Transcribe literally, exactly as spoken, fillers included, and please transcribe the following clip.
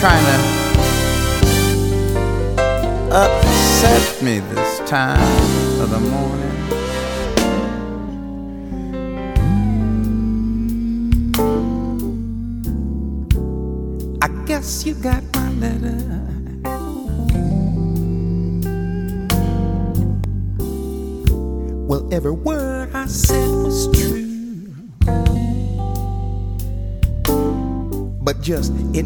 trying to upset me this time of the morning. I guess you got my letter. Well, every word I said was true, but just in